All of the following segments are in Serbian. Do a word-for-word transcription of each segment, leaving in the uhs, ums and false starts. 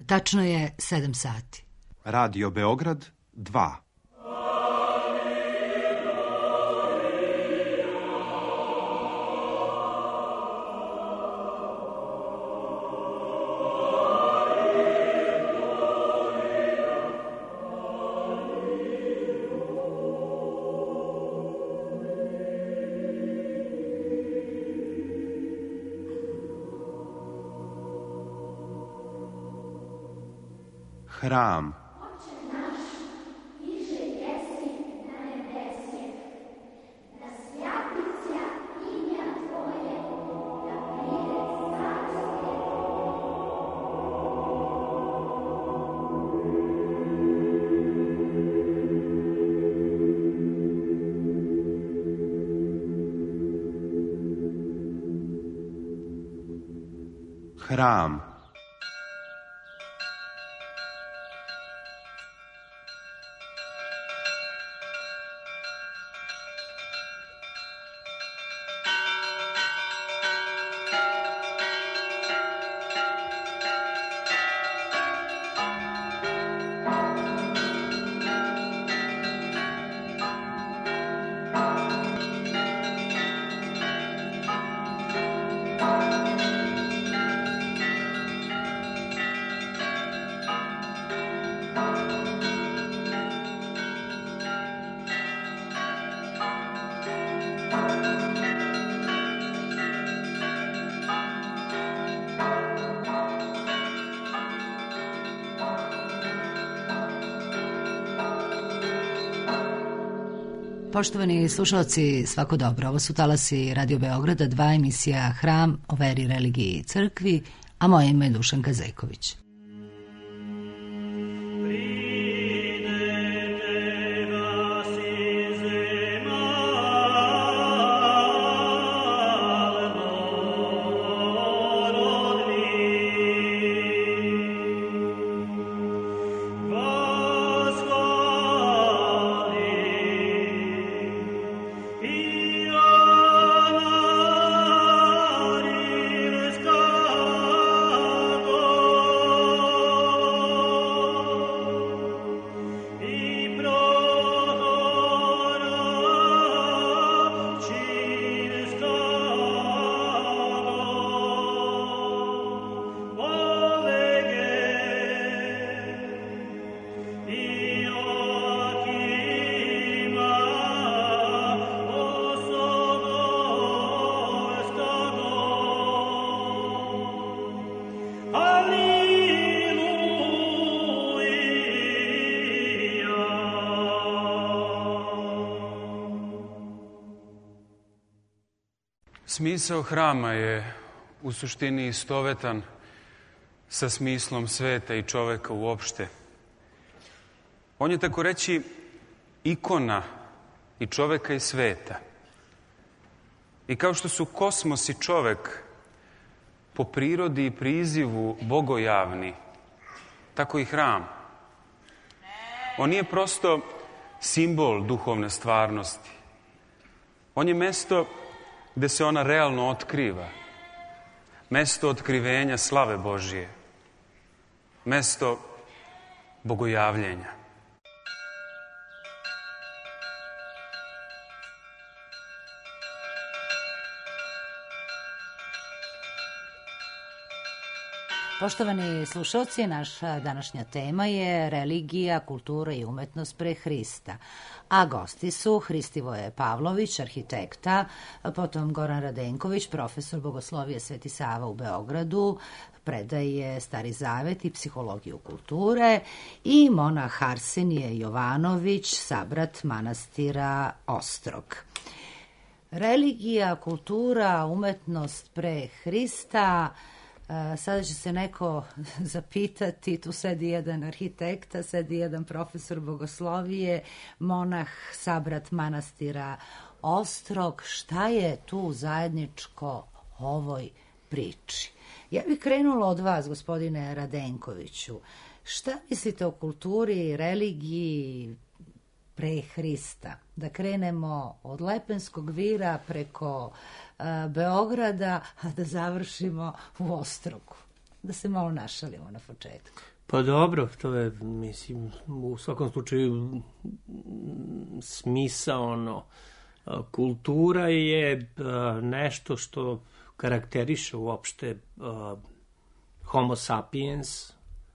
Tačno je sedam sati. Radio Beograd dva. Hram. Hram. Poštovani slušalci, svako dobro. Ovo su talasi Radio Beograda, dva, emisija Hram o veri, religiji i crkvi, a moje ime je Dušanka Zejković. Smisao hrama je u suštini istovetan sa smislom sveta i čoveka uopšte. On je, tako reći, ikona i čoveka i sveta. I kao što su kosmos i čovek po prirodi i prizivu bogojavni, tako i hram. On nije prosto simbol duhovne stvarnosti. On je mesto gde se ona realno otkriva. Mesto otkrivenja slave Božije. Mesto bogojavljenja. Poštovani slušalci, naša današnja tema je religija, kultura i umetnost pre Hrista. A gosti su Hristivoje Pavlović, arhitekta, potom Goran Radenković, profesor bogoslovije Sveti Sava u Beogradu, predaje Stari Zavet i psihologiju kulture, i monah Arsenije Jovanović, sabrat manastira Ostrog. Religija, kultura, umetnost pre Hrista. Sada će se neko zapitati, tu sedi jedan arhitekta, sedi jedan profesor bogoslovije, monah, sabrat manastira Ostrog. Šta je tu zajedničko ovoj priči? Ja bih krenula od vas, gospodine Radenkoviću. Šta mislite o kulturi, religiji pre Hrista? Da krenemo od Lepenskog vira preko Beograda, a da završimo u Ostrogu. Da se malo našalimo na početku. Pa dobro, to je, mislim, u svakom slučaju smisaono. Kultura je nešto što karakteriše uopšte homo sapiens,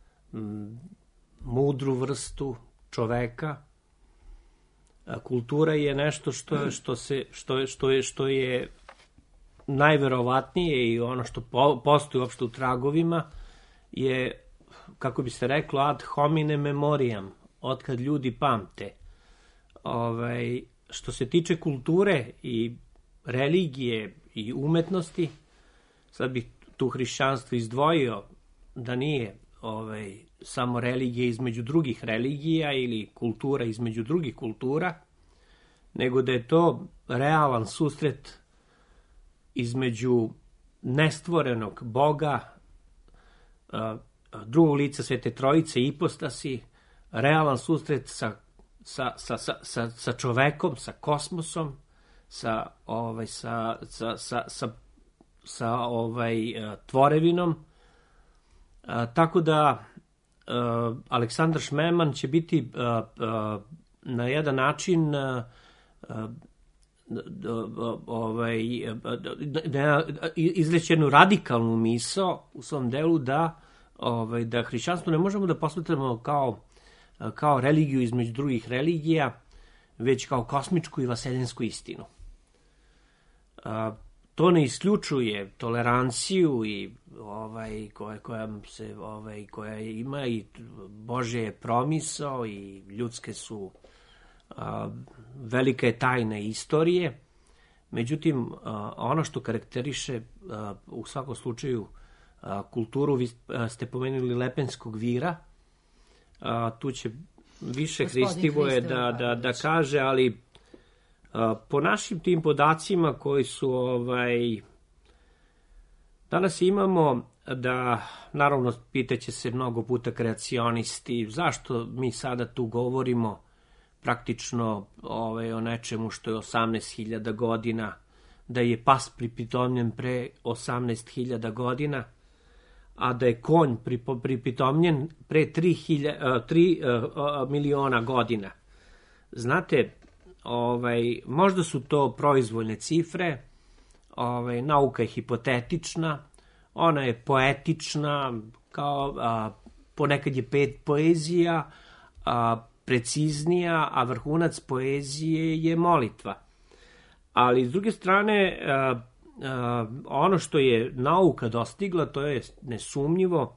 mudru vrstu čoveka. Kultura je nešto što, što, se, što, je, što, je, što je najverovatnije i ono što po, postoji uopšte u tragovima je, kako bi se reklo, ad homine memoriam, otkad ljudi pamte. Ovaj, što se tiče kulture i religije i umetnosti, sad bih tu hrišćanstvo izdvojio da nije ovaj, samo religija između drugih religija ili kultura između drugih kultura, nego da je to realan susret između nestvorenog Boga, drugog lica Svete Trojice, ipostasi, realan susret sa, sa, sa, sa, sa, sa čovekom, sa kosmosom, sa, ovaj, sa, sa, sa, sa, sa ovaj, tvorevinom. A, tako da a, Aleksandar Šmeman će biti a, a, na jedan način a, a, ovaj, da izreći jednu radikalnu misao u svom delu da, ovaj, da hrišćanstvo ne možemo da posmatramo kao, kao religiju između drugih religija, već kao kosmičku i vaseljensku istinu. A, to ne isključuje toleranciju i ovaj koja koja se ovaj koja ima i Božje je promisao i ljudske su a, velika je tajna istorije. Međutim, a, ono što karakteriše a, u svakom slučaju a, kulturu, vi a, ste pomenuli Lepenskog vira, a, tu će više Hristivoje da, da, da kaže, ali a, po našim tim podacima koji su ovaj, danas imamo da, naravno, pitaće se mnogo puta kreacionisti, zašto mi sada tu govorimo praktično ovaj, o nečemu što je osamnaest hiljada godina, da je pas pripitomljen pre osamnaest hiljada godina, a da je konj pripitomljen pre tri miliona godina. Znate, ovaj, možda su to proizvoljne cifre, ovaj, nauka je hipotetična, ona je poetična, kao, a, ponekad je pet poezija, a, preciznija, a vrhunac poezije je molitva. Ali, s druge strane, a, a, ono što je nauka dostigla, to je nesumnjivo,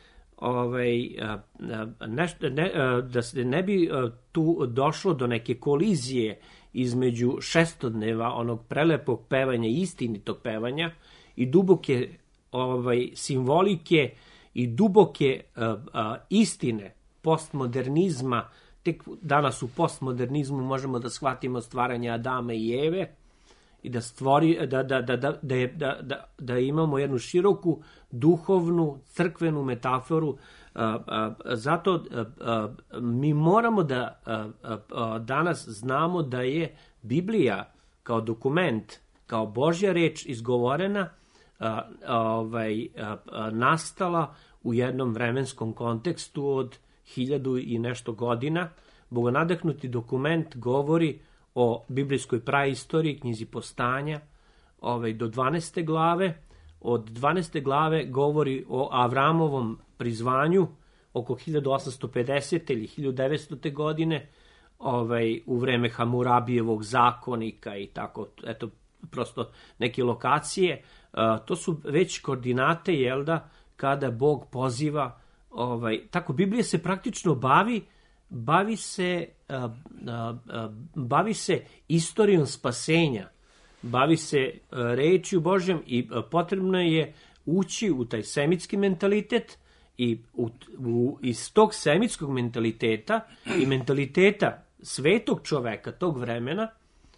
ovaj, a, a, nešto, ne, a, da se ne bi a, tu došlo do neke kolizije između šestodneva onog prelepog pevanja, istinitog pevanja i duboke ovaj, simbolike i duboke a, a, istine postmodernizma. Tek danas u postmodernizmu možemo da shvatimo stvaranje Adama i Eve i da, stvori, da, da, da, da, da, da, da, da imamo jednu široku duhovnu, crkvenu metaforu. A, a, zato a, a, mi moramo da a, a, danas znamo da je Biblija kao dokument, kao Božja reč izgovorena, a, a, ovaj, a, a, nastala u jednom vremenskom kontekstu od hiljadu i nešto godina. Bogonadahnuti dokument govori o biblijskoj praistoriji, knjizi Postanja, ovaj, do dvanaeste glave. Od dvanaeste glave govori o Avramovom prizvanju oko hiljadu osamsto pedesete ili hiljadu devetsto godine, ovaj, u vreme Hamurabijevog zakonika i tako, eto, prosto neke lokacije. A, to su već koordinate, jel da, kada Bog poziva. Ovaj, tako, Biblija se praktično bavi, bavi se, a, a, a, bavi se istorijom spasenja, bavi se a, rečju Božjom i a, potrebno je ući u taj semitski mentalitet i u, u, iz tog semitskog mentaliteta i mentaliteta svetog čoveka tog vremena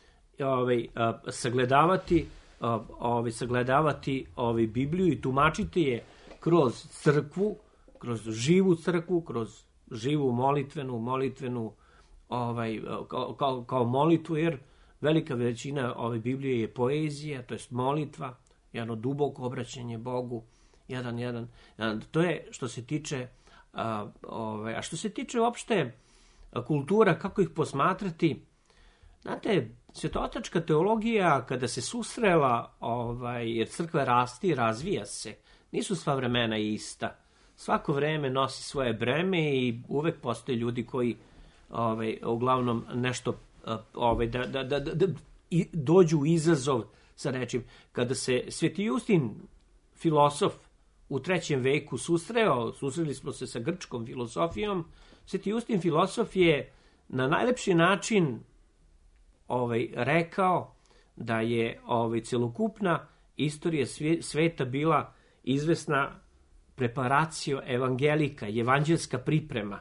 ovaj, a, sagledavati, a, ovaj, sagledavati ovaj, Bibliju i tumačiti je kroz crkvu, kroz živu crkvu, kroz živu molitvenu, molitvenu ovaj, kao, kao, kao molitvu, jer velika većina ove Biblije je poezija, to jest molitva, jedno duboko obraćanje Bogu Jedan, jedan. To je što se tiče, a, ove, a što se tiče uopšte kultura, kako ih posmatrati, znate, svetootačka teologija kada se susrela, ovaj, jer crkva rasti i razvija se, nisu sva vremena ista. Svako vreme nosi svoje breme i uvek postoje ljudi koji ovaj, uglavnom nešto ovaj, da, da, da, da i dođu u izazov sa nečim. Kada se Sveti Justin, filosof, u trećem veku susreo, susreli smo se sa grčkom filozofijom, Sveti Justin, filosof, je na najlepši način ovaj, rekao da je ovaj, celokupna istorija sveta bila izvesna preparacio evangelika, evanđelska priprema.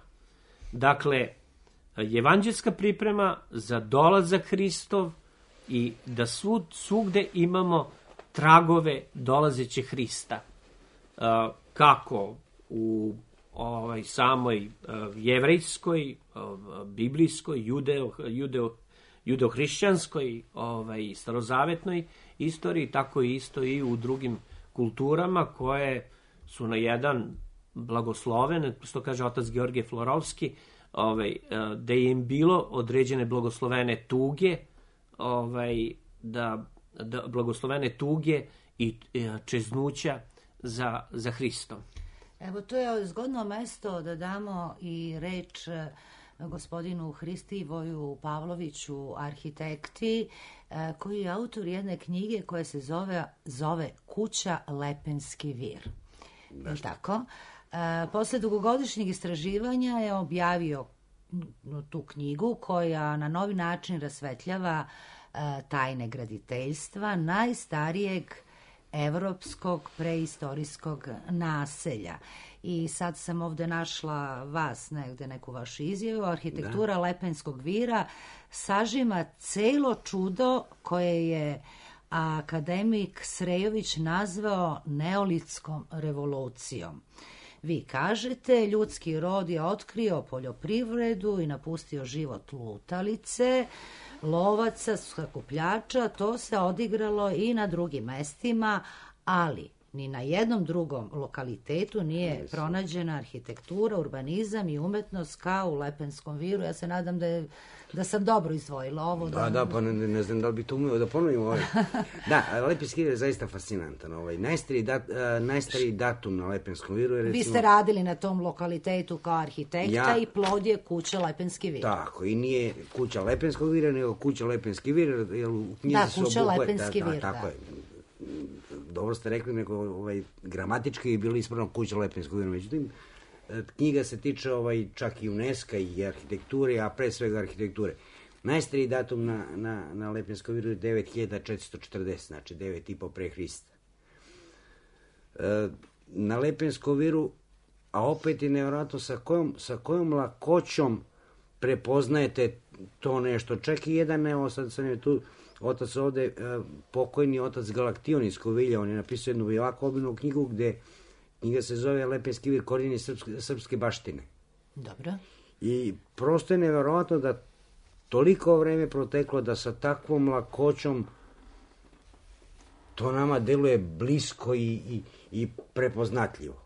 Dakle, evanđelska priprema za dolazak Hristov i da svud, svugde imamo tragove dolazeće Hrista. Uh, kako u ovaj, samoj uh, jevrejskoj, uh, biblijskoj, judeo, judeo, judeohrišćanskoj, ovaj, starozavetnoj istoriji, tako i isto i u drugim kulturama koje su na jedan blagosloven, što kaže otac Georgije Florovski, ovaj, da je im bilo određene blagoslovene tuge, ovaj, da, da blagoslovene tuge i čeznuća za, za Hristom. Evo, to je zgodno mesto da damo i reč gospodinu Hristivoju Pavloviću, arhitekti, koji je autor jedne knjige koja se zove, zove Kuća Lepenski vir. I tako. Posle dugogodišnjeg istraživanja je objavio tu knjigu koja na novi način rasvetljava tajne graditeljstva najstarijeg evropskog preistorijskog naselja. I sad sam ovde našla vas negde, neku vašu izjavu. Arhitektura da. Lepenskog vira sažima celo čudo koje je akademik Srejović nazvao neolitskom revolucijom. Vi kažete, ljudski rod je otkrio poljoprivredu i napustio život lutalice, lovaca, sakupljača, to se odigralo i na drugim mestima, ali ni na jednom drugom lokalitetu nije pronađena arhitektura, urbanizam i umetnost kao u Lepenskom viru. Ja se nadam da, je, da sam dobro izdvojila ovo. Da, da, da pa ne, ne znam da li bi to umeo da ponovim ovaj. Da, Lepenski vir je zaista fascinantan. Ovaj. Najstariji, dat, uh, najstariji datum na Lepenskom viru je recimo... Vi ste radili na tom lokalitetu kao arhitekta ja, i plod je Kuća Lepenski vir. Tako, i nije Kuća Lepenskog vira, nego Kuća Lepenski vir, jer u knjizi da, su Kuća obuhvat, Lepenski da, vir, da. Tako da. je. Dobro ste rekli, nego ovaj, gramatički je bilo ispravno Kuća Lepenskog vira. Međutim, knjiga se tiče ovaj, čak i UNESCO i arhitekture, a pre svega arhitekture. Najstariji datum na, na, na Lepenskom viru je devet hiljada četiristo četrdeset, znači devet i po pre Hrista. E, na Lepenskom viru, a opet je nevjerojatno sa kojom, sa kojom lakoćom prepoznajete to nešto. Čak i jedan, evo sad sam je tu, otac ovde, e, pokojni otac Galaktion iz Kovilja, on je napisao jednu ovako obimnu knjigu gde knjiga se zove Lepenski vir, korijeni srpske, srpske baštine. Dobro. I prosto je nevjerojatno da toliko vreme proteklo da sa takvom lakoćom to nama deluje blisko i, i, i prepoznatljivo.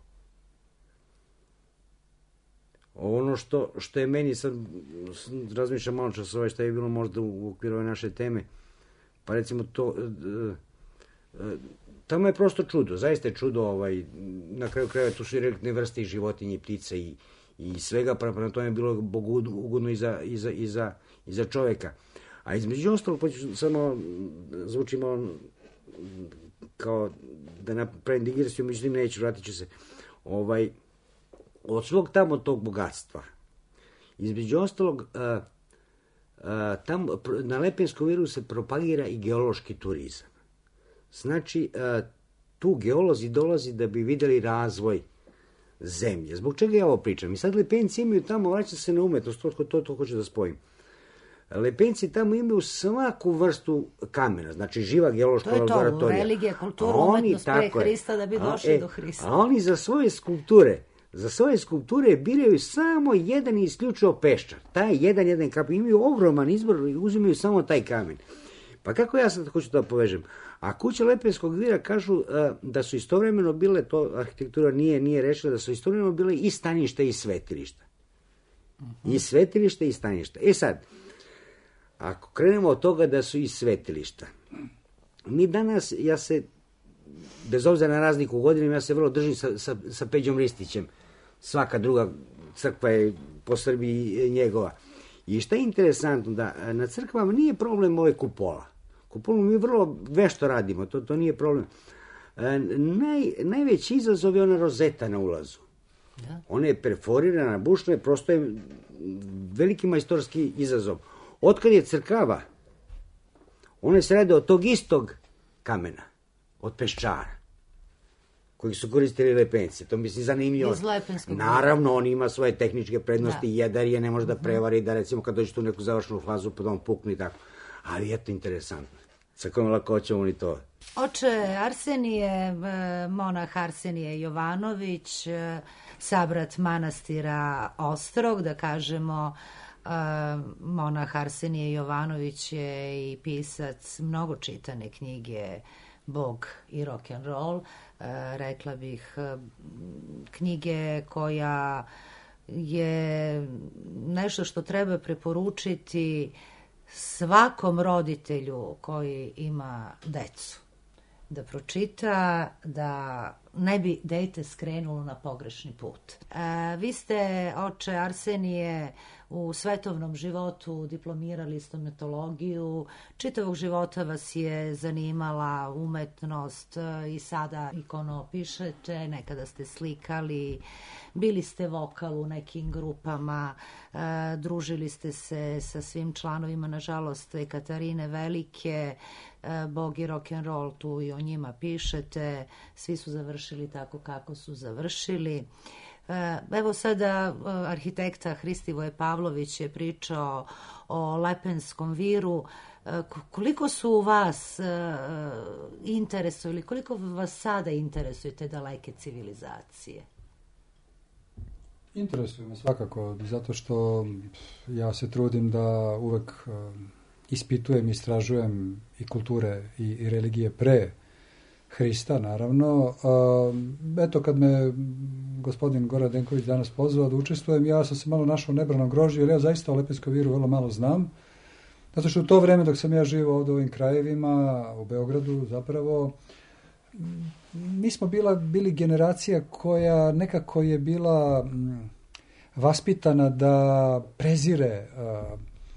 Ono što, što je meni, sad razmišljam malo čas ovaj šta je bilo možda u, u okviru ove naše teme, pa recimo to, e, e, tamo je prosto čudo, zaista je čudo, ovaj, na kraju krajeva tu su i rektne vrste i životinje i ptice i, i svega, prema tome je bilo Bogu ugodno i za, i, za, i, za, i za čoveka. A između ostalog, pa ću samo zvuči malo kao da napravim digresiju, međutim neću, vratit ću se, ovaj, od svog tamo tog bogatstva. Između ostalog, a, a, tam, na Lepenskom viru se propagira i geološki turizam. Znači, a, tu geolozi dolazi da bi videli razvoj zemlje. Zbog čega ja ovo pričam? I sad Lepenci imaju tamo, vraća se na umetnost, to, to, to hoću da spojim. Lepenci tamo imaju svaku vrstu kamena, znači živa geološka laboratorija. To je to, religija, kultura, umetnost pre Hrista da bi došli a, e, do Hrista. A oni za svoje skulpture, za svoje skulpture biraju samo jedan i isključivo peščar. Taj jedan, jedan kamen. Imaju ogroman izbor i uzimaju samo taj kamen. Pa kako ja sad hoću da povežem? A kuće Lepenskog vira kažu a, da su istovremeno bile, to arhitektura nije, nije rešila, da su istovremeno bile i staništa i svetilišta. Uh-huh. I svetilišta i staništa. E sad, ako krenemo od toga da su i svetilišta, mi danas, ja se, bez obzira na razliku u godinama, ja se vrlo držim sa, sa, sa Peđom Ristićem. Svaka druga crkva je po Srbiji njegova. I šta je interesantno, da na crkvama nije problem ove kupola. Kupolu mi vrlo vešto radimo, to, to nije problem. Naj, najveći izazov je ona rozeta na ulazu. Da. Ona je perforirana, bušna je, prosto je veliki majstorski izazov. Otkad je crkava, one se rade od tog istog kamena, od peščara, koji su koristili lepenci. To mislim zanimljivo. Naravno, on ima svoje tehničke prednosti, da. Jedar je ne može da prevari, da recimo kad dođe tu neku završnu fazu, pa da on pukne i tako. Ali eto, interesantno. Sa kojom lakoćom oni to... Oče Arsenije, monah Arsenije Jovanović, sabrat manastira Ostrog, da kažemo, monah Arsenije Jovanović je i pisac mnogo čitane knjige Bog i rock'n'roll, rekla bih knjige koja je nešto što treba preporučiti svakom roditelju koji ima decu. Da pročita, da ne bi dete skrenulo na pogrešni put. E, vi ste, oče Arsenije, u svetovnom životu diplomirali stomatologiju, čitavog života vas je zanimala umetnost i sada ikonopišete, nekada ste slikali, bili ste vokal u nekim grupama, e, družili ste se sa svim članovima, nažalost, Katarine Velike, e, Bog i rock'n'roll, tu i o njima pišete, svi su završili tako kako su završili. Evo sada arhitekta Hristivoje Pavlović je pričao o Lepenskom viru. Koliko su u vas interesuju ili koliko vas sada interesuju te daleke civilizacije? Interesuje me svakako, zato što ja se trudim da uvek ispitujem, istražujem i kulture i, i religije pre Hrista, naravno. Eto, kad me gospodin Goran Denković danas pozvao da učestvujem, ja sam se malo našao u nebranom grožđu, jer ja zaista o Lepenskom viru vrlo malo znam. Zato što u to vreme dok sam ja živao ovdje u ovim krajevima, u Beogradu zapravo, mi smo bila, bili generacija koja nekako je bila m, vaspitana da prezire uh,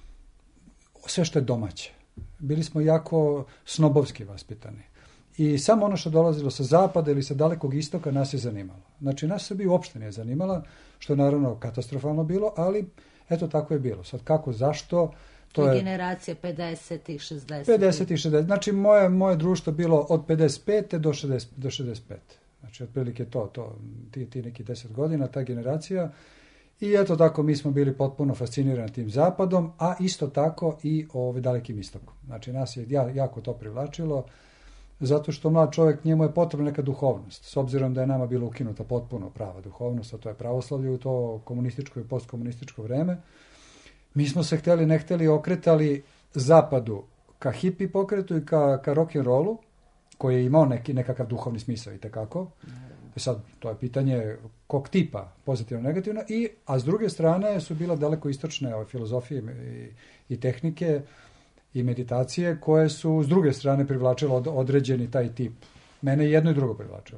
sve što je domaće. Bili smo jako snobovski vaspitani. I samo ono što dolazilo sa zapada ili sa dalekog istoka nas je zanimalo. Znači, nas Srbija uopšte nije zanimala, što je naravno katastrofalno bilo, ali eto tako je bilo. Sad kako, zašto? To je generacija pedesetih, šezdesetih. pedesetih, šezdesetih. Znači, moje, moje društvo bilo od pedeset pete do šezdeset, do šezdeset pete. Znači, otprilike to, to ti, ti neki deset godina, ta generacija. I eto tako, mi smo bili potpuno fascinirani tim zapadom, a isto tako i ovaj dalekim istokom. Znači, nas je jako to privlačilo, zato što mlad čovjek, njemu je potrebna neka duhovnost, s obzirom da je nama bila ukinuta potpuno prava duhovnost, a to je pravoslavlje u to komunističko i postkomunističko vreme. Mi smo se hteli, ne hteli, okretali zapadu ka hipi pokretu i ka, ka rock'n'rollu, koji je imao neki, nekakav duhovni smisao i tekako. E sad, to je pitanje kog tipa, pozitivno, negativno, i, a s druge strane su bila daleko istočne ove filozofije i, i tehnike i meditacije koje su s druge strane privlačilo od, određeni taj tip. Mene jedno i drugo privlačilo.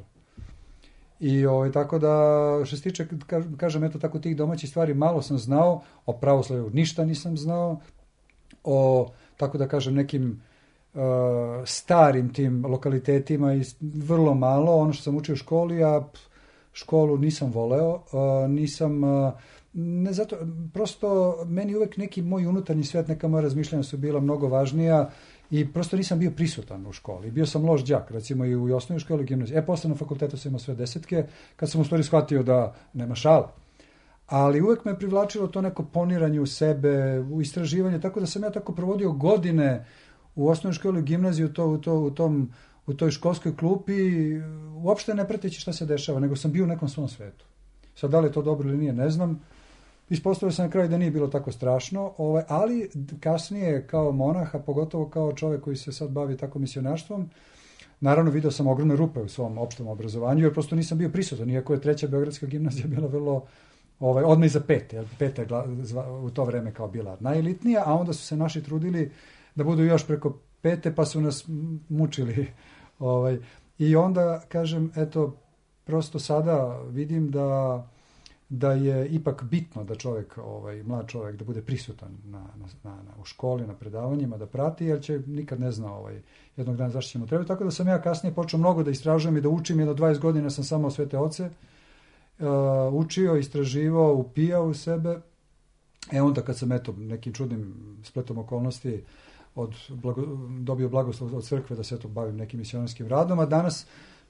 I ovaj, tako da, što se tiče, kažem, eto tako tih domaćih stvari, malo sam znao, o pravoslavlju ništa nisam znao, o, tako da kažem, nekim uh, starim tim lokalitetima i vrlo malo, ono što sam učio u školi, a školu nisam voleo, uh, nisam... Uh, Ne zato, prosto meni uvek neki moj unutarnji svet, neka moja razmišljanja su bila mnogo važnija i prosto nisam bio prisutan u školi. Bio sam loš đak, recimo i u osnovnoj školi, u gimnaziji. E, posle na fakultetu sam imao sve desetke, kad sam u stvari shvatio da nema šala. Ali uvek me privlačilo to neko poniranje u sebe, u istraživanje, tako da sam ja tako provodio godine u osnovnoj školi, u gimnaziji, u, to, u, to, u, tom, u toj školskoj klupi, uopšte ne prateći šta se dešava, nego sam bio u nekom svom svetu. Sad, da li je to dobro ili nije, ne znam. ispostavilo se na kraju da nije bilo tako strašno, ovaj, ali kasnije kao monah, a pogotovo kao čovjek koji se sad bavi tako misionarstvom, naravno vidio sam ogromne rupe u svom opštem obrazovanju, jer prosto nisam bio prisutan, iako je treća Beogradska gimnazija bila vrlo, ovaj, odmah iza pete, jer peta je u to vreme kao bila najelitnija, a onda su se naši trudili da budu još preko pete, pa su nas mučili. Ovaj, I onda, kažem, eto, prosto sada vidim da da je ipak bitno da čovjek, ovaj, mlad čovjek, da bude prisutan na, na, na, u školi, na predavanjima, da prati, jer će nikad ne zna ovaj, jednog dana zašto će mu trebati. Tako da sam ja kasnije počeo mnogo da istražujem i da učim, jedno dvadeset godina sam samo Svete oce uh, učio, istraživao, upijao u sebe. E onda kad sam eto nekim čudnim spletom okolnosti od blago, dobio blagoslov od crkve da se eto bavim nekim misionarskim radom, a danas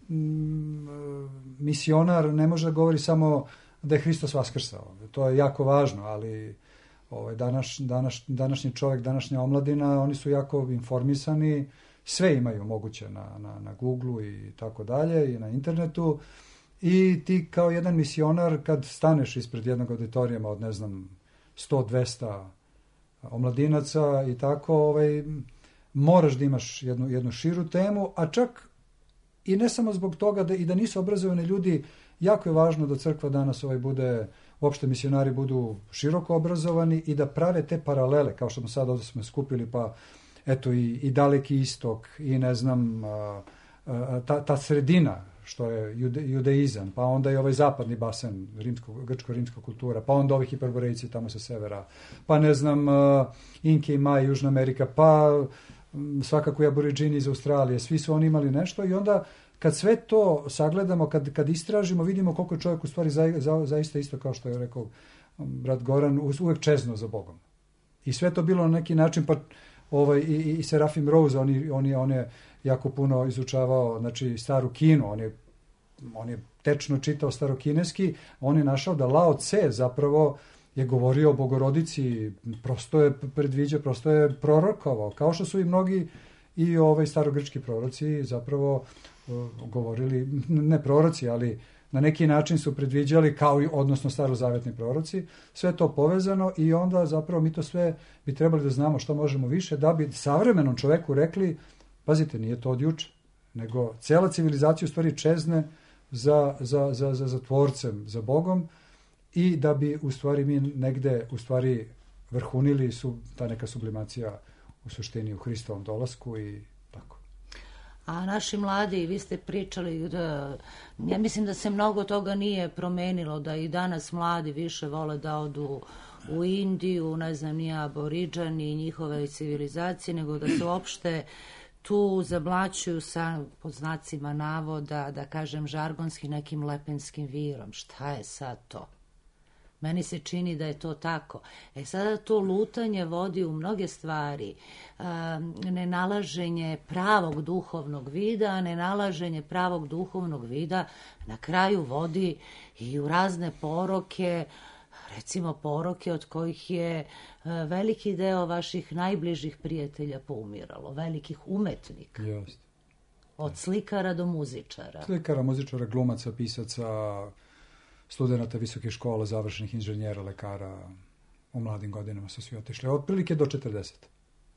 mm, misionar ne može da govori samo da je Hristos vaskrsao. To je jako važno, ali ovaj, danas, danas, današnji čovjek, današnja omladina, oni su jako informisani, sve imaju moguće na, na, na Google-u i tako dalje, i na internetu. I ti kao jedan misionar, kad staneš ispred jednog auditorijama od, ne znam, sto do dvesta omladinaca i tako, ovaj, moraš da imaš jednu, jednu širu temu, a čak i ne samo zbog toga da, i da nisu obrazovani ljudi. Jako je važno da crkva danas ovaj bude, uopšte misionari budu široko obrazovani i da prave te paralele, kao što smo sad ovdje smo skupili, pa eto i, i Daleki istok i ne znam, a, a, ta, ta sredina što je jude, judeizam, pa onda i ovaj zapadni basen, rimsko, grčko-rimska kultura, pa onda ovi hiperborejci tamo sa severa, pa ne znam, a, Inke i Maj, Južna Amerika, pa m, svakako i aboriđini iz Australije, svi su oni imali nešto i onda kad sve to sagledamo, kad, kad istražimo, vidimo koliko je čovjek u stvari za, za, zaista isto kao što je rekao brat Goran, uvek čezno za Bogom. I sve to bilo na neki način, pa ovaj, i, i Serafim Rose, on, on, je, on je jako puno izučavao, znači, staru Kinu, on je, on je tečno čitao starokineski, on je našao da Lao Tse zapravo je govorio o Bogorodici, prosto je predviđao, prosto je prorokovao, kao što su i mnogi i ovaj starogrčki proroci zapravo govorili, ne proroci, ali na neki način su predviđali, kao i odnosno starozavetni proroci, sve to povezano i onda zapravo mi to sve bi trebali da znamo što možemo više, da bi savremenom čoveku rekli, pazite, nije to od juče, nego cela civilizacija u stvari čezne za, za, za, za, za tvorcem, za Bogom i da bi u stvari mi negde u stvari vrhunili su ta neka sublimacija u suštini u Hristovom dolasku i tako. A naši mladi, vi ste pričali, da, ja mislim da se mnogo toga nije promenilo, da i danas mladi više vole da odu u Indiju, ne znam, nije aboriđani i njihove civilizacije, nego da se uopšte tu zablaćuju sa, pod znacima navoda, da kažem žargonski, nekim lepenskim virom. Šta je sad to? Meni se čini da je to tako. E sada to lutanje vodi u mnoge stvari. E, nenalaženje pravog duhovnog vida, nenalaženje pravog duhovnog vida na kraju vodi i u razne poroke, recimo poroke od kojih je e, veliki deo vaših najbližih prijatelja poumiralo, velikih umetnika. Just. Od slikara do muzičara. Slikara, muzičara, glumaca, pisaca, studenata visokih škola, završenih inženjera, lekara, u mladim godinama su svi otišli, otprilike do četrdeset.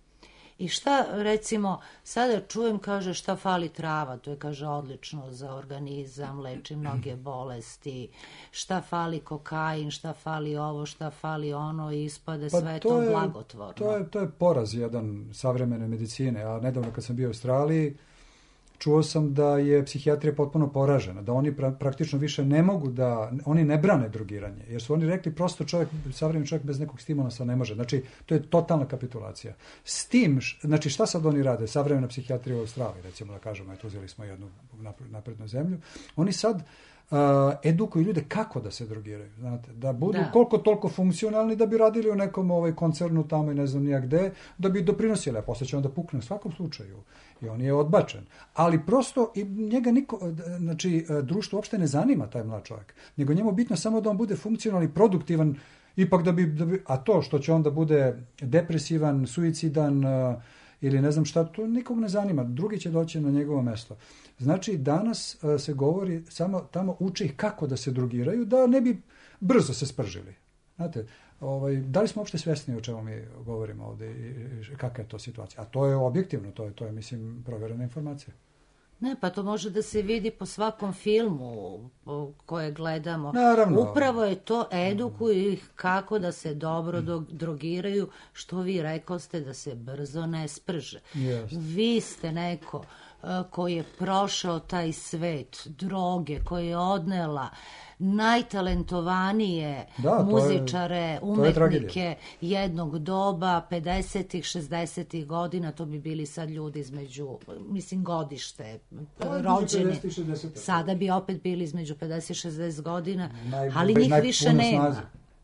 I šta, recimo, sada čujem, kaže, šta fali trava, to je, kaže, odlično za organizam, leči mnoge bolesti, šta fali kokain, šta fali ovo, šta fali ono, i ispade pa sve to, to je, blagotvorno. To je, to je poraz jedan savremene medicine, a nedavno kad sam bio u Australiji, čuo sam da je psihijatrija potpuno poražena, da oni pra, praktično više ne mogu da, oni ne brane drogiranje, jer su oni rekli prosto čovjek, savremeni čovjek bez nekog stimulansa ne može. Znači, to je totalna kapitulacija. S tim, znači šta sad oni rade, savremena psihijatrija u Australiji, recimo da kažemo, eto uzeli smo jednu naprednu zemlju, oni sad Uh, edukuju ljude kako da se drogiraju, znate, da budu da. koliko toliko funkcionalni, da bi radili u nekom ovaj koncernu tamo i ne znam nijak gde, da bi doprinosili, a posle će onda pukne u svakom slučaju i on je odbačen. Ali prosto i njega niko, znači društvo uopšte ne zanima taj mlad čovjek, nego njemu bitno samo da on bude funkcionalni, produktivan, ipak da bi, da bi a to što će onda bude depresivan, suicidan uh, ili ne znam šta, to nikog ne zanima, drugi će doći na njegovo mesto. Znači, danas uh, se govori, samo tamo uče ih kako da se drogiraju, da ne bi brzo se spržili. Znate, ovaj, da li smo uopšte svesni o čemu mi govorimo ovde i kakva je to situacija? A to je objektivno, to je, to je mislim, proverena informacija. Ne, pa to može da se vidi po svakom filmu koje gledamo. Naravno. Upravo je to, edukuju ih kako da se dobro do, drogiraju, što vi rekoste da se brzo ne sprže. Yes. Vi ste neko uh, koji je prošao taj svet droge, koji je odnela najtalentovanije da, muzičare, je, umetnike jednog doba, pedesetih, šezdesetih godina, to bi bili sad ljudi između, mislim, godište, rođene. Sada bi opet bili između pedeset i šezdeset godina, Naj, ali njih više nema. Snazi.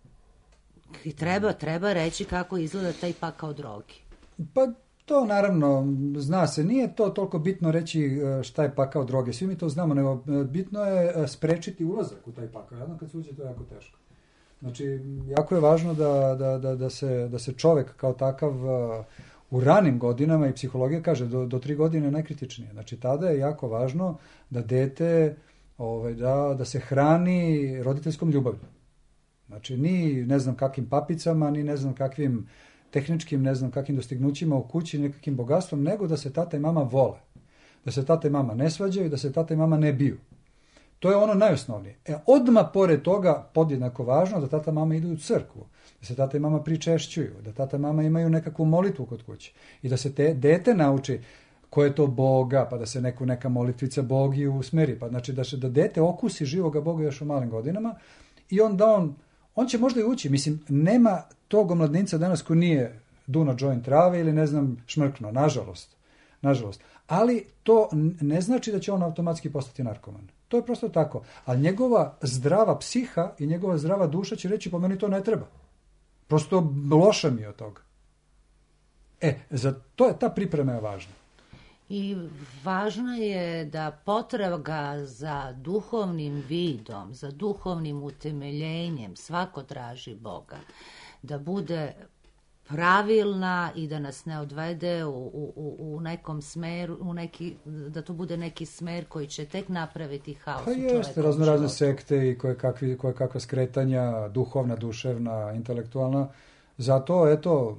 I treba, treba reći kako izgleda taj pakao drogi. Pa to naravno, zna se, nije to toliko bitno reći šta je pakao droge, svi mi to znamo, nego bitno je sprečiti ulazak u taj pakao, jedno kad se uđe to je jako teško. Znači, jako je važno da, da, da, da, se, da se čovek kao takav u ranim godinama, i psihologija kaže, do, do tri godine je najkritičnije. Znači, tada je jako važno da dete ovaj, da, da se hrani roditeljskom ljubavlju. Znači, ni ne znam kakvim papicama, ni ne znam kakvim tehničkim, ne znam kakvim dostignućima u kući, nekakvim bogatstvom, nego da se tata i mama vole. Da se tata i mama ne svađaju, da se tata i mama ne biju. To je ono najosnovnije. E, odmah pored toga, podjednako važno, da tata i mama idu u crkvu, da se tata i mama pričešćuju, da tata i mama imaju nekakvu molitvu kod kuće i da se te dete nauči ko je to Boga, pa da se neku, neka molitvica Bogi usmeri, pa znači da, se, da dete okusi živoga Boga još u malim godinama i onda on On će možda i ući, mislim, nema tog omladinca danas ko nije duno joint trave ili ne znam šmrkno, nažalost, nažalost. Ali to ne znači da će on automatski postati narkoman. To je prosto tako. Ali njegova zdrava psiha i njegova zdrava duša će reći, pa meni to ne treba. Prosto loša mi je od toga. E, za to je, ta priprema je važna. I važno je da potraga za duhovnim vidom, za duhovnim utemeljenjem, svako traži Boga, da bude pravilna i da nas ne odvede u, u, u nekom smeru, u neki, da to bude neki smer koji će tek napraviti haos pa u čovekovom jeste, razno razne sekte i koje, kakvi, koje kakva skretanja, duhovna, duševna, intelektualna. Zato, eto,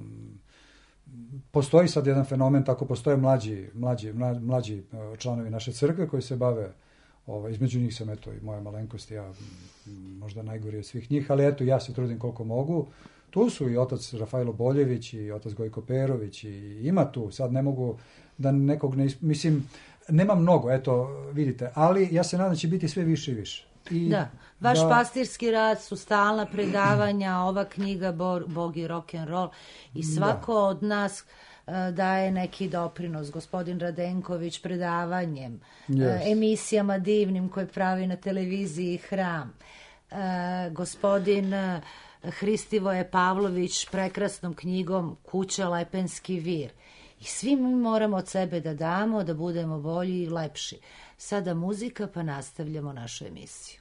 postoji sad jedan fenomen, tako postoje mlađi, mlađi, mlađi članovi naše crkve koji se bave, ovaj, između njih sam, eto, i moja malenkost, ja možda najgori od svih njih, ali eto, ja se trudim koliko mogu. Tu su i otac Rafajlo Boljević i otac Gojko Perović i ima tu, sad ne mogu da nekog ne, mislim, nema mnogo, eto, vidite, ali ja se nadam da će biti sve više i više. I da, vaš da, pastirski rad su stalna predavanja, ova knjiga Bog i rock and roll i svako da. od nas uh, daje neki doprinos. Gospodin Radenković predavanjem, yes. uh, emisijama divnim koje pravi na televiziji Hram. Uh, gospodin uh, Hristivoje Pavlović prekrasnom knjigom Kuća Lepenski vir. I svi mi moramo od sebe da damo, da budemo bolji i lepši. Sada muzika, pa nastavljamo našu emisiju.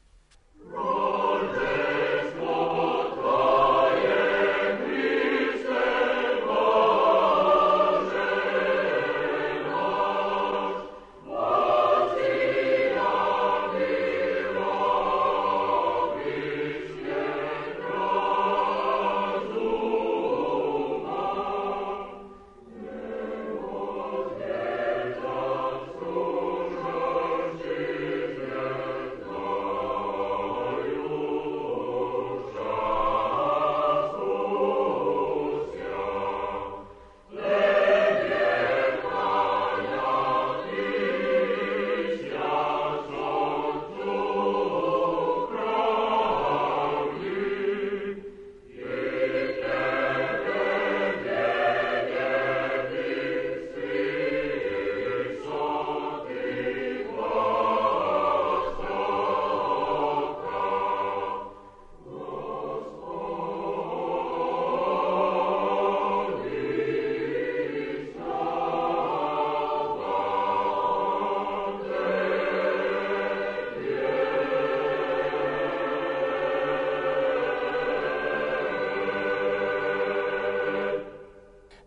You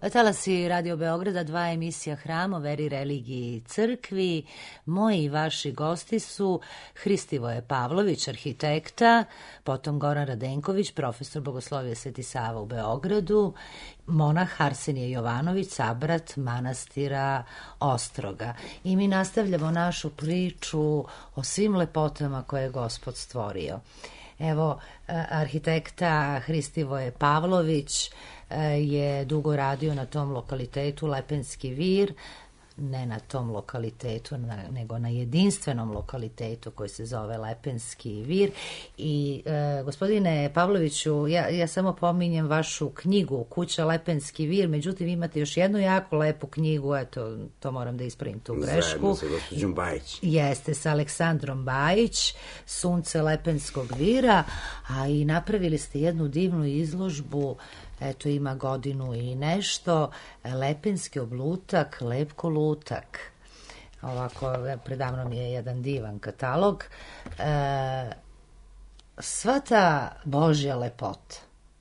Talasi Radio Beograda, dva emisija Hram o veri, religiji i crkvi. Moji i vaši gosti su Hristivoje Pavlović, arhitekta, potom Goran Radenković, profesor Bogoslovije Sveti Sava u Beogradu, monah Arsenije Jovanović, sabrat manastira Ostroga. I mi nastavljamo našu priču o svim lepotama koje je Gospod stvorio. Evo, arhitekta Hristivoje Pavlović je dugo radio na tom lokalitetu Lepenski vir, ne na tom lokalitetu, nego na jedinstvenom lokalitetu koji se zove Lepenski vir. I e, gospodine Pavloviću, ja, ja samo pominjem vašu knjigu Kuća Lepenski vir, međutim imate još jednu jako lepu knjigu, eto, to moram da ispravim tu grešku. Zajedno sa gospođom Bajić. Jeste, sa Aleksandrom Bajić, Sunce Lepenskog vira, a i napravili ste jednu divnu izložbu, eto ima godinu i nešto, Lepenski oblutak, Lepko lutak. Ovako, predavno mi je jedan divan katalog. E, sva ta Božja lepota,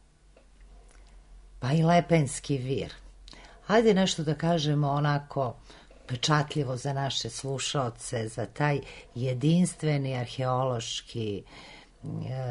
pa i Lepenski vir. Hajde nešto da kažemo onako pečatljivo za naše slušaoce, za taj jedinstveni arheološki e,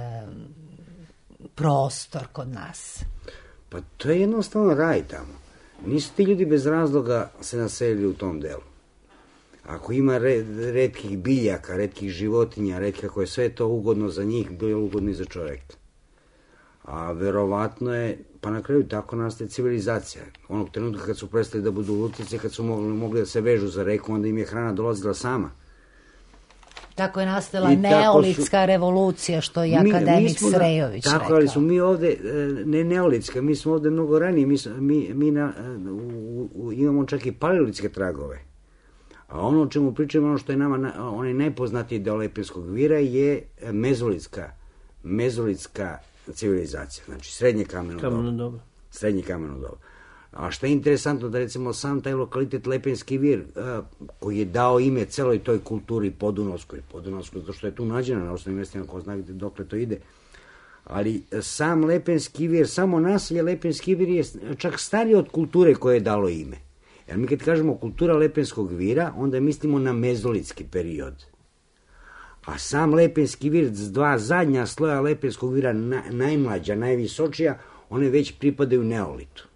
prostor kod nas. Pa to je jednostavno raj tamo. Nisu ti ljudi bez razloga se naselili u tom delu. Ako ima red, redkih biljaka, redkih životinja, redka koje sve to ugodno za njih, bilo ugodno i za čoveka. A verovatno je, pa na kraju tako nastaje civilizacija. Onog trenutka kad su prestali da budu lutice, kad su mogli, mogli da se vežu za reku, onda im je hrana dolazila sama. Tako je nastala neolitska su, revolucija, što je mi, akademik mi smo, Srejović tako, rekao. Ali smo mi ovde, ne neolitska, mi smo ovde mnogo ranije, mi, mi, mi na, u, u, imamo čak i paleolitske tragove. A ono o čemu pričamo, ono što je nama, onaj najpoznatiji deo Lepenskog vira je mezolitska, mezolitska civilizacija, znači srednje kameno, kameno doba. doba. Srednje kameno doba. A što je interesantno da recimo sam taj lokalitet Lepenski vir, koji je dao ime celoj toj kulturi Podunavskoj, Podunavskoj, zato što je tu nađena na osnovnim mjestima, ko zna gde, dokle to ide, ali sam Lepenski vir, samo naselje Lepenski vir je čak starije od kulture koje je dalo ime. Jer mi kad kažemo kultura Lepenskog vira, onda mislimo na mezolitski period. A sam Lepenski vir, dva zadnja sloja Lepenskog vira, na, najmlađa, najvisočija, one već pripadaju neolitu.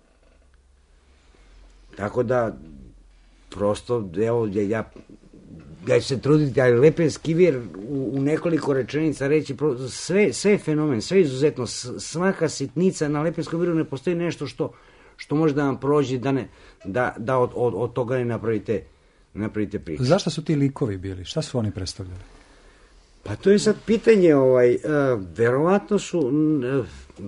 Tako da, prosto, evo, ja, ja ću se truditi, ali Lepenski vir u, u nekoliko rečenica reći, sve, sve je fenomen, sve je izuzetno, svaka sitnica na Lepenskom viru, ne postoji nešto što, što može da vam prođe, da, ne, da, da od, od, od toga ne napravite, napravite priču. Zašto su ti likovi bili? Šta su oni predstavljali? Pa to je sad pitanje, ovaj, uh, verovatno su... Uh,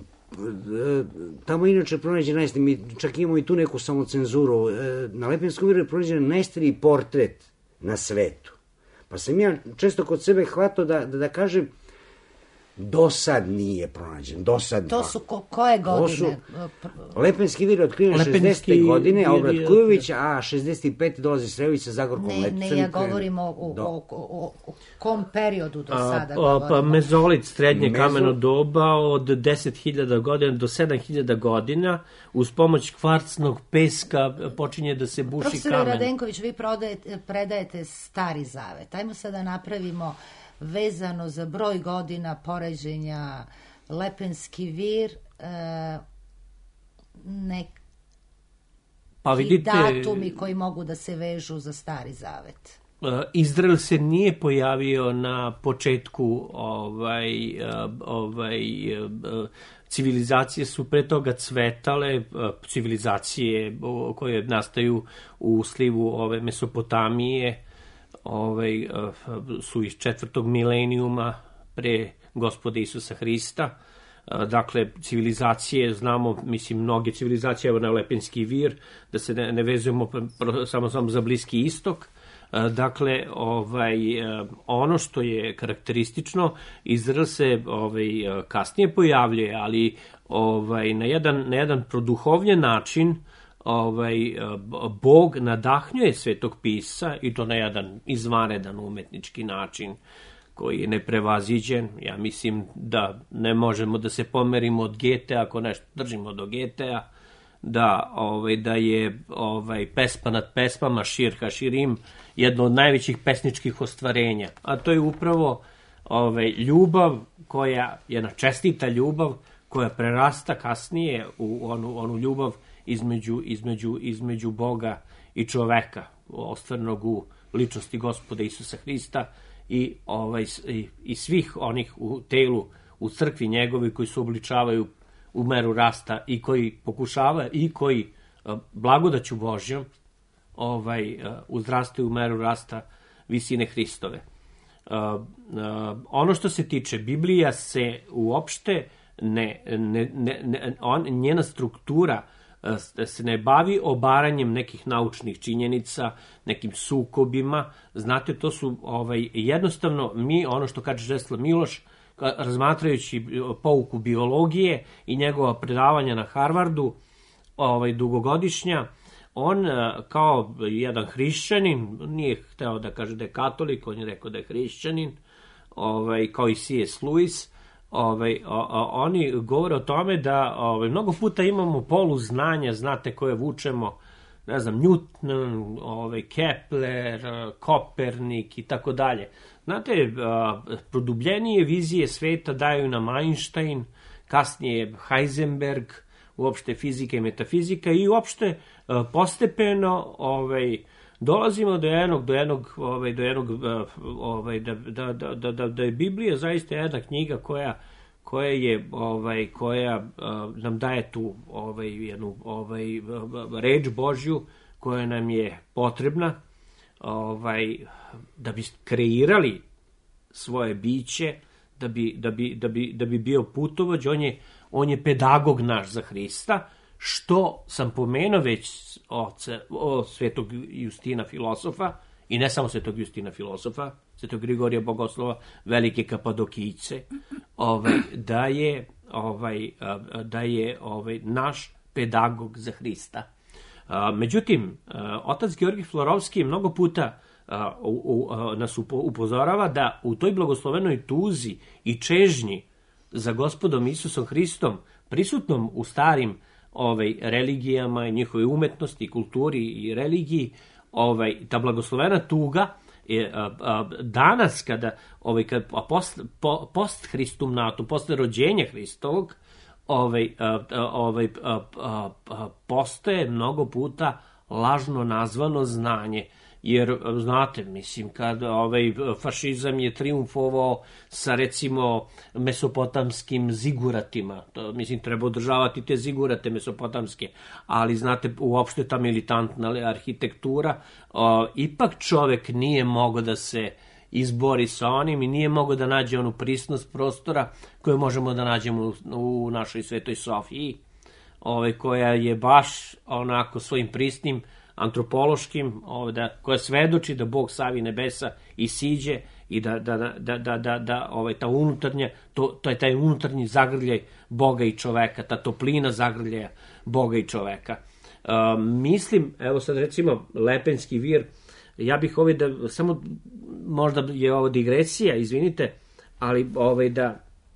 tamo inače pronađe najstariji, mi čak imamo i tu neku samocenzuru, na Lepenskom viru je pronađen najstariji portret na svetu. Pa sam ja često kod sebe hvatao da, da, da kažem, do sad nije pronađen, do sad. To su ko, koje godine? Su, Lepenski vir je otkriven šezdesete godine, a Obrat Kujović, a šezdeset pete dolazi Srejović sa Zagorkom Lepicom. Ne, ne, ja govorim o, o, o, o, o kom periodu do sada a, govorimo. Pa mezolit, srednje Mezo... kameno doba od deset hiljada godina do sedam hiljada godina, uz pomoć kvarcnog peska počinje da se buši Profesor kamen. Profesor Radenković, vi prodajete, predajete Stari Zavet. Ajmo sada napravimo vezano za broj godina poređenja Lepenski vir, e, neki pa vidite, datumi koji mogu da se vežu za Stari Zavet. Izrael se nije pojavio na početku ovaj, ovaj, civilizacije su pre toga cvetale, civilizacije koje nastaju u slivu ove Mesopotamije, ovaj, su iz četvrtog milenijuma pre Gospoda Isusa Hrista. Dakle, civilizacije, znamo, mislim, mnoge civilizacije, evo na Lepenski vir, da se ne, ne vezujemo samo, samo za Bliski istok. Dakle, ovaj, ono što je karakteristično, Izrael se ovaj, kasnije pojavljuje, ali ovaj, na, jedan, na jedan produhovljen način ovaj, Bog nadahnjuje Svetog Pisca i to na jedan izvanredan umetnički način koji je neprevaziđen. Ja mislim da ne možemo da se pomerimo od Goethe, ako nešto držimo do Goethea, da, ovaj, da je ovaj, pesma nad pesmama, Šir Haširim, jedno od najvećih pesničkih ostvarenja. A to je upravo ovaj, ljubav koja, jedna čestita ljubav koja prerasta kasnije u onu, onu ljubav između, između, između Boga i čoveka, ostvarenog u ličnosti Gospoda Isusa Hrista i, ovaj, i, i svih onih u telu, u crkvi njegovi koji se obličavaju u meru rasta i koji pokušavaju i koji blagodaću Božjom ovaj, uzrastaju u meru rasta visine Hristove. Uh, uh, ono što se tiče, Biblija se uopšte ne, ne, ne, ne on, njena struktura uh, se ne bavi obaranjem nekih naučnih činjenica, nekim sukobima. Znate, to su ovaj, jednostavno mi, ono što kaže Žeslav Miloš, razmatrajući pouku biologije i njegova predavanja na Harvardu, ovaj, dugogodišnja, on kao jedan hrišćanin, nije hteo da kaže da je katolik, on je rekao da je hrišćanin, ovaj, kao i C S. Lewis, ovaj, o, o, oni govore o tome da ovaj, mnogo puta imamo polu znanja, znate, koje vučemo, ne znam, Newton, ovaj, Kepler, Kopernik i tako dalje. Znate, produbljenije vizije sveta daju nam Einstein, kasnije Heisenberg, uopšte fizika i metafizika i uopšte postepeno ovaj, dolazimo do jednog, do jednog, ovaj, do jednog ovaj, da, da, da, da, da je Biblija zaista jedna knjiga koja, koja je, ovaj, koja uh, nam daje tu ovaj, jednu ovaj, reč Božju koja nam je potrebna ovaj, da bi kreirali svoje biće, da bi, da bi, da bi, da bi bio putovođ. On je, on je pedagog naš za Hrista, što sam pomenuo već oca, o svetog Justina filosofa, i ne samo svetog Justina filosofa, svetog Grigorija Bogoslova, velike Kapadokijce, ovaj, da je, ovaj, da je ovaj, naš pedagog za Hrista. Međutim, otac Georgij Florovski mnogo puta u, u, nas upozorava da u toj blagoslovenoj tuzi i čežnji za Gospodom Isusom Hristom, prisutnom u starim ovaj, religijama i njihove umetnosti, kulturi i religiji, ovaj, ta blagoslovena tuga je a, a, danas kada, ovaj, kad, a post, po, post Hristum natu, posle rođenja Hristovog, ovaj, a, a, ovaj, a, a, a, postaje mnogo puta lažno nazvano znanje. Jer, znate, mislim, kad ovaj fašizam je triumfovao sa, recimo, mesopotamskim ziguratima, to, mislim, treba održavati te zigurate mesopotamske, ali, znate, uopšte ta militantna arhitektura, o, ipak čovek nije mogao da se izbori sa onim i nije mogao da nađe onu prisnost prostora koju možemo da nađemo u, u našoj Svetoj Sofiji, ovaj, koja je baš onako svojim prisnim antropološkim, da, koja svedoči da Bog savi nebesa i siđe i da, da, da, da, da, da ovaj, ta unutarnja, to, to je taj unutarnji zagrljaj Boga i čoveka, ta toplina zagrljaja Boga i čoveka. Uh, mislim, evo sad recimo Lepenski vir, ja bih ovaj da, samo možda je ovo digresija, izvinite, ali ovaj da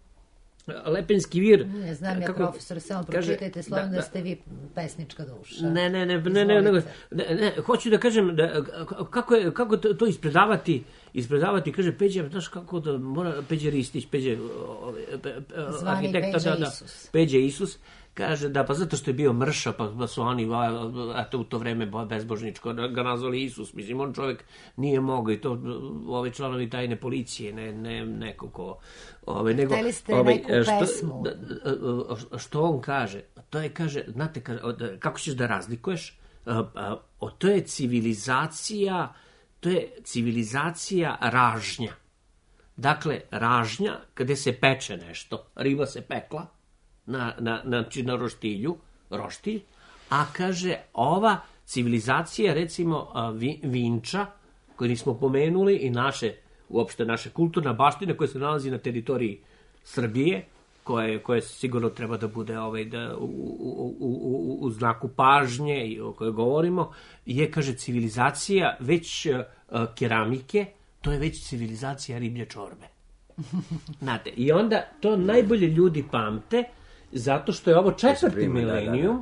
Lepenski vir... Ne znam ja, profesor, samo pročitajte slovno da, da ste vi pesnička duša. Ne, ne, ne, ne, ne, ne, ne, ne, hoću da kažem, da, kako, je, kako to ispredavati, ispredavati, kaže Peđa, znaš kako da mora, Peđa Ristić, Peđa, pe, pe, arhitekta, Peđa da, da, Isus. Peđa Isus, kaže da, pa zato što je bio mrša, pa, pa su oni, eto, u to vreme bezbožničko ga nazvali Isus, mislim, on čovjek nije mogao i to, ovi članovi tajne policije, ne, ne, neko ko... Ove, nego, hteli ste ove, neku što, pesmu. Da, što on kaže, to je, kaže, znate, kako ćeš da razlikuješ? O, to je civilizacija, to je civilizacija ražnja. Dakle, ražnja, kada se peče nešto, riba se pekla, na, na, znači na roštilju, roštilj, a kaže, ova civilizacija, recimo, Vinča, koju nismo pomenuli, i naše, uopšte naše kulturna baština koja se nalazi na teritoriji Srbije, koje, koje sigurno treba da bude ovaj, da, u, u, u, u znaku pažnje i o kojoj govorimo, je, kaže, civilizacija već uh, keramike, to je već civilizacija riblje čorbe. Znate, i onda to najbolje ljudi pamte, zato što je ovo četvrti milenijum,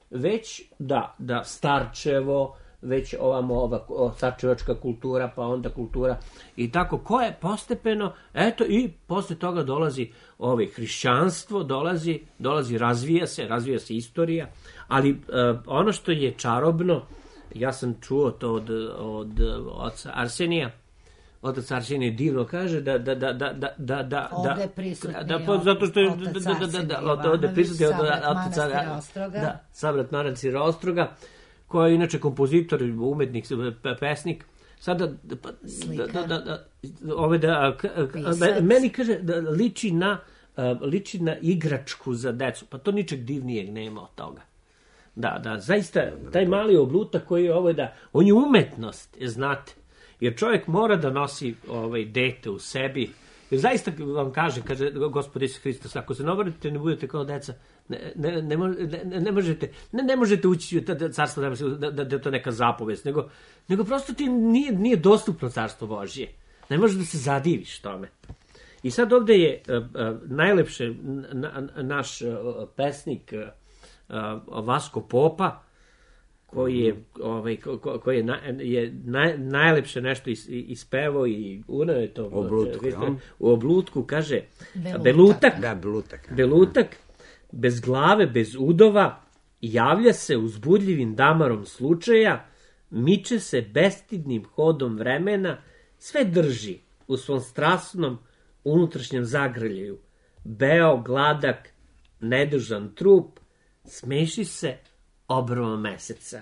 već da, da Starčevo, već ovamo ova o, starčevačka kultura, pa onda kultura i tako, koje postepeno, eto, i posle toga dolazi ovaj, hrišćanstvo, dolazi, dolazi, razvija se, razvija se istorija, ali uh, ono što je čarobno, ja sam čuo to od, od oca Arsenija, otac Arsenije divno kaže da da da da da da da ovde prisutni da pa zato što je otac da da da da ovde prisutni otac Arsenije, da Sabrat manastira Ostroga, koji je inače kompozitor, umetnik, pesnik. Sada da da da ove da meni kaže da liči na liči na igračku za decu, pa to ničeg divnijeg nema od toga. Da, da, zaista taj mali oblutak koji je ovo da on je umetnost, znate. Jer čovjek mora da nosi ovaj dete u sebi. Jer zaista vam kaže, kaže Gospod Isus Hristos, ako se ne obratite, ne budete kao deca, ne, ne, ne, ne, ne možete ne, ne možete ući u carstvo da, da, da je to neka zapovest, nego, nego prosto ti nije, nije dostupno carstvo Božje. Ne možeš da se zadiviš tome. I sad ovde je uh, uh, najlepše na, naš uh, pesnik uh, Vasko Popa, koji je, ovaj, ko, koji je, na, je naj, najlepše nešto is, ispevao i unao je to oblutku, uh, u oblutku, kaže Belutak. Belutak, da, belutak. Belutak, bez glave, bez udova, javlja se uzbudljivim damarom slučaja, miče se bestidnim hodom vremena, sve drži u svom strasnom unutrašnjem zagrljaju, beo, gladak, nedužan trup, smeši se obrvom meseca.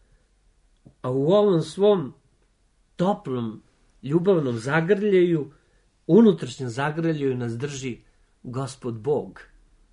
A u ovom svom toplom, ljubavnom zagrljaju, unutrašnjem zagrljaju nas drži Gospod Bog.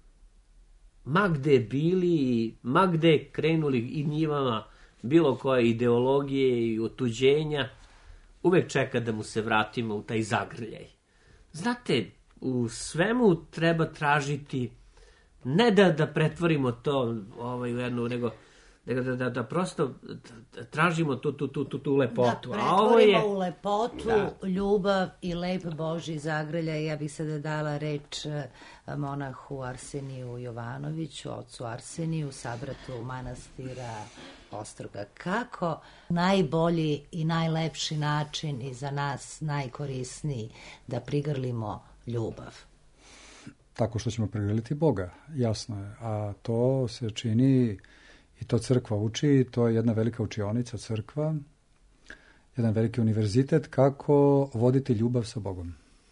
Ma gde bili, ma gde krenuli i njivama bilo koje ideologije i otuđenja, uvek čeka da mu se vratimo u taj zagrljaj. Znate, u svemu treba tražiti, ne da, da pretvorimo to ovaj, u jednu, nego da, da, da, da prosto tražimo tu, tu, tu, tu, tu lepotu. Da pretvorimo A ovo je... u lepotu, da. Ljubav i lep Božji zagrljaj. Ja bih sada dala reč monahu Arseniju Jovanoviću, ocu Arseniju, sabratu manastira Ostroga. Kako najbolji i najlepši način i za nas najkorisniji da prigrlimo ljubav? Tako što ćemo prigrliti Boga, jasno je. A to se čini, i to crkva uči, to je jedna velika učionica crkva, jedan veliki univerzitet kako voditi ljubav sa Bogom.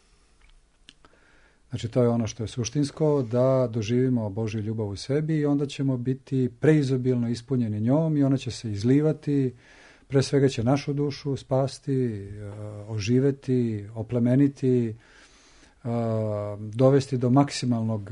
Znači, to je ono što je suštinsko, da doživimo Božju ljubav u sebi i onda ćemo biti preizobilno ispunjeni njom i ona će se izlivati, pre svega će našu dušu spasti, oživeti, oplemeniti, dovesti do maksimalnog,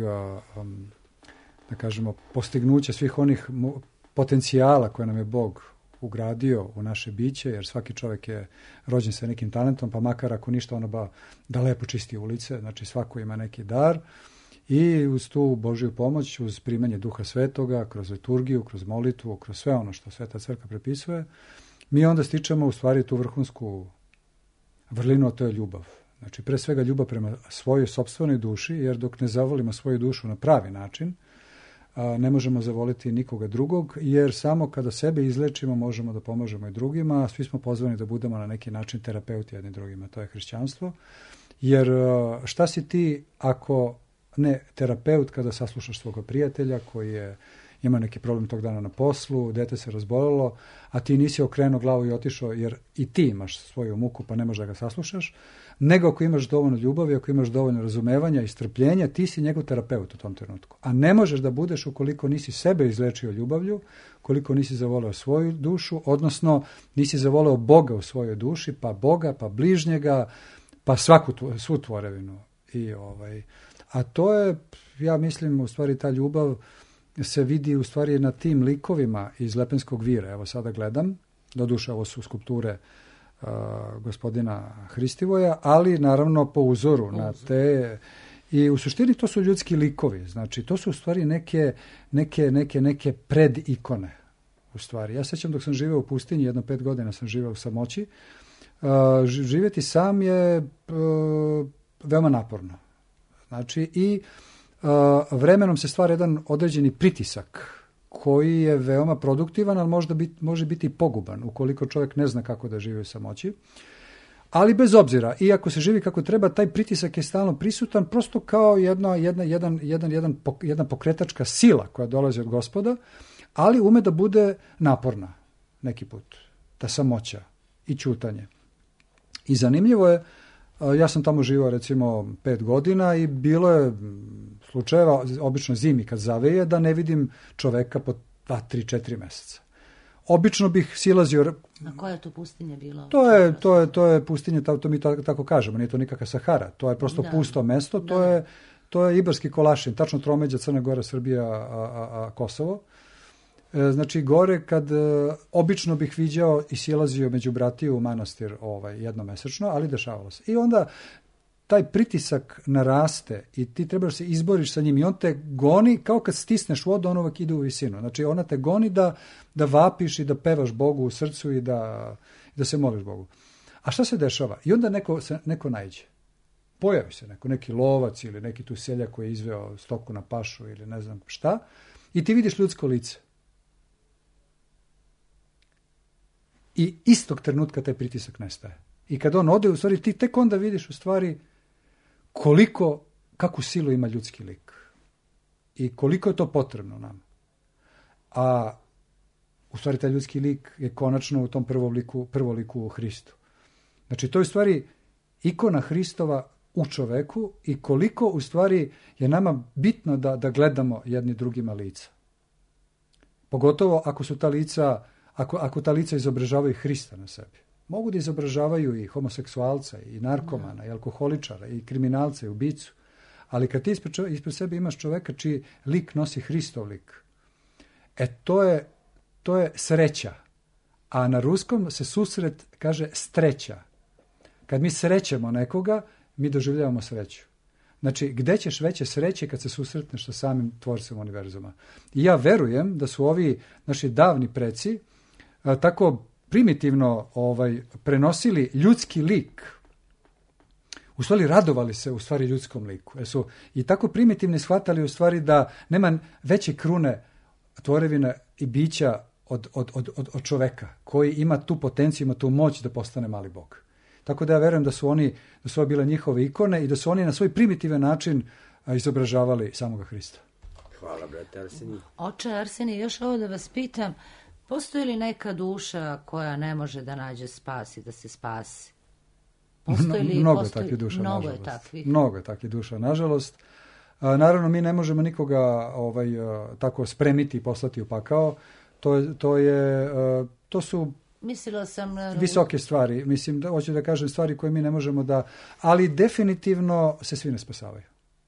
da kažemo, postignuća svih onih potencijala koje nam je Bog ugradio u naše biće, jer svaki čovjek je rođen sa nekim talentom, pa makar ako ništa ono ba da lepo čisti ulice, znači svako ima neki dar i uz tu Božju pomoć, uz primanje Duha Svetoga, kroz liturgiju, kroz molitvu, kroz sve ono što Sveta Crkva prepisuje, mi onda stičemo u stvari tu vrhunsku vrlinu, a to je ljubav. Znači, pre svega ljubav prema svojoj sopstvenoj duši, jer dok ne zavolimo svoju dušu na pravi način, ne možemo zavoliti nikoga drugog, jer samo kada sebe izlečimo možemo da pomažemo i drugima, svi smo pozvani da budemo na neki način terapeuti jedni drugima, to je hrišćanstvo, jer šta si ti ako ne terapeut kada saslušaš svoga prijatelja koji je ima neki problem tog dana na poslu, dete se razbolelo, a ti nisi okrenuo glavu i otišao, jer i ti imaš svoju muku pa ne možeš da ga saslušaš, nego ako imaš dovoljno ljubavi, ako imaš dovoljno razumevanja i strpljenja, ti si njegov terapeut u tom trenutku. A ne možeš da budeš ukoliko nisi sebe izlečio ljubavlju, koliko nisi zavoleo svoju dušu, odnosno nisi zavoleo Boga u svojoj duši, pa Boga, pa bližnjega, pa svaku svu tvorevinu. I ovaj, a to je, ja mislim, u stvari ta ljubav se vidi u stvari na tim likovima iz Lepenskog vira. Evo sada gledam, doduše ovo su skulpture uh, gospodina Hristivoja, ali naravno po uzoru na te, i u suštini to su ljudski likovi, znači to su u stvari neke, neke, neke, neke predikone u stvari. Ja sećam dok sam živeo u pustinji, jedno pet godina sam živeo u samoći, uh, živjeti sam je uh, veoma naporno. Znači i Uh, vremenom se stvara jedan određeni pritisak koji je veoma produktivan, ali možda bit, može biti poguban ukoliko čovjek ne zna kako da živi u samoći. Ali bez obzira, iako se živi kako treba, taj pritisak je stalno prisutan, prosto kao jedna, jedna, jedan, jedan, jedan, jedna pokretačka sila koja dolazi od Gospoda, ali ume da bude naporna neki put, ta samoća i ćutanje. I zanimljivo je, ja sam tamo živao recimo pet godina i bilo je slučajeva, obično zimi kad zaveje, da ne vidim čoveka po dva, tri, četiri meseca. Obično bih silazio... A koja je to pustinja bila? To je, to je, to je pustinja, to mi tako, tako kažemo, nije to nikakva Sahara, to je prosto da. pusto mesto, to, da. je, to je Ibarski Kolašin, tačno tromeđa Crna Gora, Srbija, a, a, a Kosovo. E, znači gore kad e, obično bih viđao i silazio među bratiju u manastir ovaj, jednomesečno, ali dešavalo se. I onda taj pritisak naraste i ti trebaš se izboriš sa njim i on te goni kao kad stisneš vodu, on uvek ide u visinu. Znači ona te goni da, da vapiš i da pevaš Bogu u srcu i da, da se moliš Bogu. A šta se dešava? I onda neko, se, neko naiđe. Pojavi se neko, neki lovac ili neki tu seljak koji je izveo stoku na pašu ili ne znam šta i ti vidiš ljudsko lice. I istog trenutka taj pritisak nestaje. I kad on ode, u stvari ti tek onda vidiš u stvari koliko, kakvu silu ima ljudski lik. I koliko je to potrebno nam. A u stvari taj ljudski lik je konačno u tom prvom liku, prvom liku u Hristu. Znači to je u stvari ikona Hristova u čoveku i koliko u stvari je nama bitno da, da gledamo jedni drugima lica. Pogotovo ako su ta lica, ako, ako ta lica izobražavaju Hrista na sebi. Mogu da izobražavaju i homoseksualca, i narkomana, i alkoholičara, i kriminalca, i ubicu. Ali kad ti ispred, ispred sebe imaš čoveka čiji lik nosi Hristov lik, e to je, to je sreća. A na ruskom se susret kaže streća. Kad mi srećemo nekoga, mi doživljavamo sreću. Znači, gde ćeš veće sreće kad se susretneš sa samim tvorcem univerzuma? I ja verujem da su ovi naši davni preci a, tako primitivno ovaj, prenosili ljudski lik. U stvari radovali se u stvari ljudskom liku. Jer su i tako primitivni shvatali u stvari da nema veće krune tvorevine i bića od, od, od, od čoveka koji ima tu potenciju, ima tu moć da postane mali Bog. Tako da ja verujem da su oni, da su bile njihove ikone i da su oni na svoj primitivan način izobražavali samoga Hrista. Hvala, brate Arsenij. Oče Arsenij, još ovo da vas pitam, postoji li neka duša koja ne može da nađe spas i da se spasi? Postoji li, mnogo postoji, je takvih duša, mnogo nažalost. Je takvih. Mnogo je takvih duša, nažalost. A, naravno, mi ne možemo nikoga ovaj, a, tako spremiti i poslati u pakao. To, to, je, a, to su Mislila sam na... visoke stvari. Mislim, da, hoću da kažem stvari koje mi ne možemo da... Ali definitivno se svi ne spasavaju.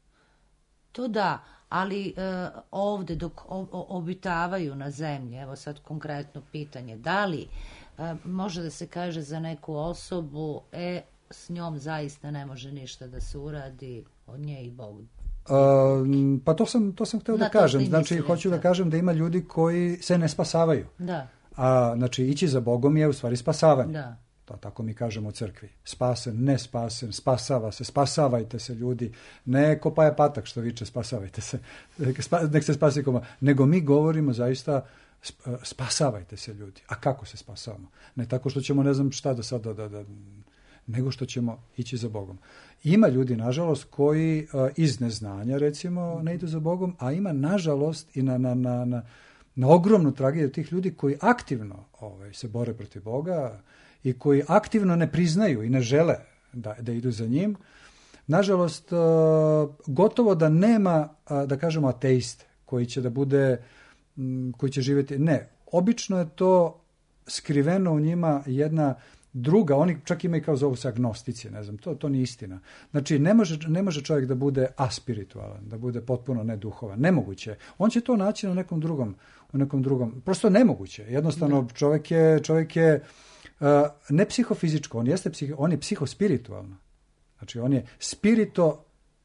To da, ali e, ovde dok o, o, obitavaju na zemlji, evo sad konkretno pitanje, da li e, može da se kaže za neku osobu, e, s njom zaista ne može ništa da se uradi, od nje i Bog? Uh, pa to sam, to sam hteo da, da kažem. Znači, mislite. Hoću da kažem da ima ljudi koji se ne spasavaju. Da. A, znači, ići za Bogom je u stvari spasavanje. Da. To tako mi kažemo u crkvi. Spasen, ne spasen, spasava se, spasavajte se ljudi. Ne kopaja patak što viče, spasavajte se. Nek se spasi koma. Nego mi govorimo zaista spasavajte se ljudi. A kako se spasavamo? Ne tako što ćemo ne znam šta da sada da, da, nego što ćemo ići za Bogom. Ima ljudi, nažalost, koji iz neznanja, recimo, ne idu za Bogom, a ima, nažalost, i na, na, na, na, na ogromnu tragediju tih ljudi koji aktivno ovaj, se bore protiv Boga i koji aktivno ne priznaju i ne žele da, da idu za njim. Nažalost, gotovo da nema, da kažemo, ateiste koji će da bude, koji će živjeti. Ne, obično je to skriveno u njima jedna druga, oni čak imaju kao zovu se agnostici, ne znam, to, to nije istina. Znači, ne može, ne može čovjek da bude aspiritualan, da bude potpuno neduhovan. Nemoguće. On će to naći na nekom drugom, u nekom drugom. Prosto nemoguće. Jednostavno, čovjek je, čovjek je uh, ne psihofizičko, on jeste psiho, on je psihospiritualno. Znači, on je spirito